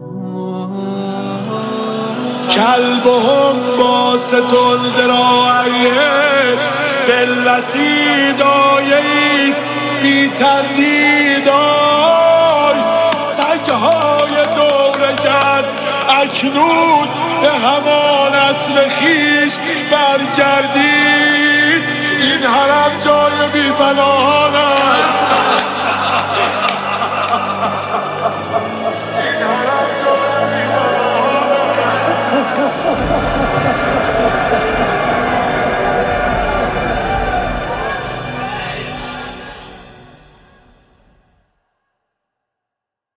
کلبهم با ستون زراعیه دلوسی دایه‌ایست بی تردیدای سگهای دورگرد اکنون به همان اصل خیش برگردید. این حرم جای بی پناهان